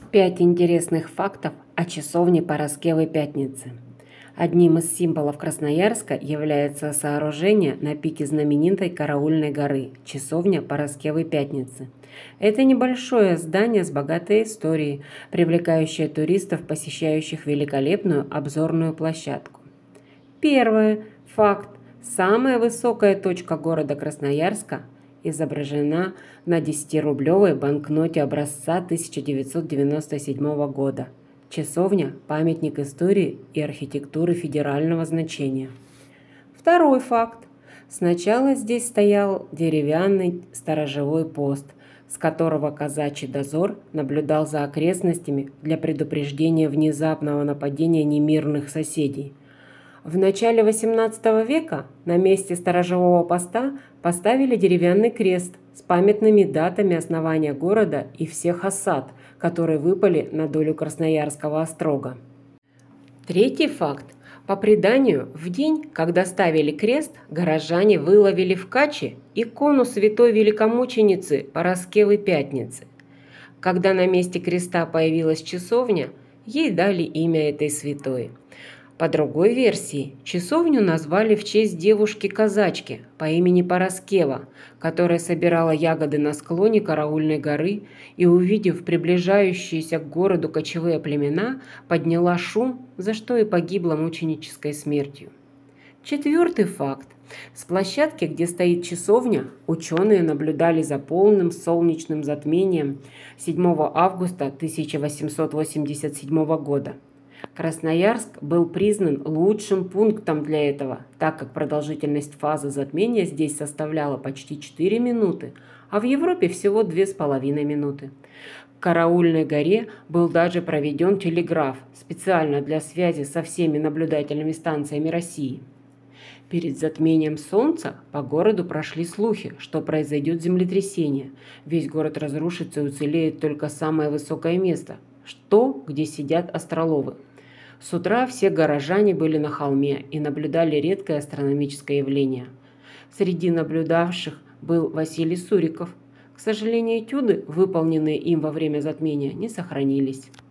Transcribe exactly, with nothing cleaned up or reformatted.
Пять интересных фактов о часовне Параскевы Пятницы. Одним из символов Красноярска является сооружение на пике знаменитой Караульной горы – часовня Параскевы Пятницы. Это небольшое здание с богатой историей, привлекающее туристов, посещающих великолепную обзорную площадку. Первый факт. Самая высокая точка города Красноярска изображена на десятирублевой банкноте образца тысяча девятьсот девяносто седьмого года. Часовня – памятник истории и архитектуры федерального значения. Второй факт. Сначала здесь стоял деревянный сторожевой пост, с которого казачий дозор наблюдал за окрестностями для предупреждения внезапного нападения немирных соседей. В начале восемнадцатого века на месте сторожевого поста поставили деревянный крест с памятными датами основания города и всех осад, которые выпали на долю Красноярского острога. Третий факт. По преданию, в день, когда ставили крест, горожане выловили в Каче икону святой великомученицы Параскевы Пятницы. Когда на месте креста появилась часовня, ей дали имя этой святой. По другой версии, часовню назвали в честь девушки-казачки по имени Параскева, которая собирала ягоды на склоне Караульной горы и, увидев приближающиеся к городу кочевые племена, подняла шум, за что и погибла мученической смертью. Четвертый факт. С площадки, где стоит часовня, ученые наблюдали за полным солнечным затмением седьмого августа тысяча восемьсот восемьдесят седьмого года. Красноярск был признан лучшим пунктом для этого, так как продолжительность фазы затмения здесь составляла почти четыре минуты, а в Европе всего две с половиной минуты. В Караульной горе был даже проведен телеграф специально для связи со всеми наблюдательными станциями России. Перед затмением Солнца по городу прошли слухи, что произойдет землетрясение. Весь город разрушится и уцелеет только самое высокое место – то, где сидят астроловы. С утра все горожане были на холме и наблюдали редкое астрономическое явление. Среди наблюдавших был Василий Суриков. К сожалению, этюды, выполненные им во время затмения, не сохранились.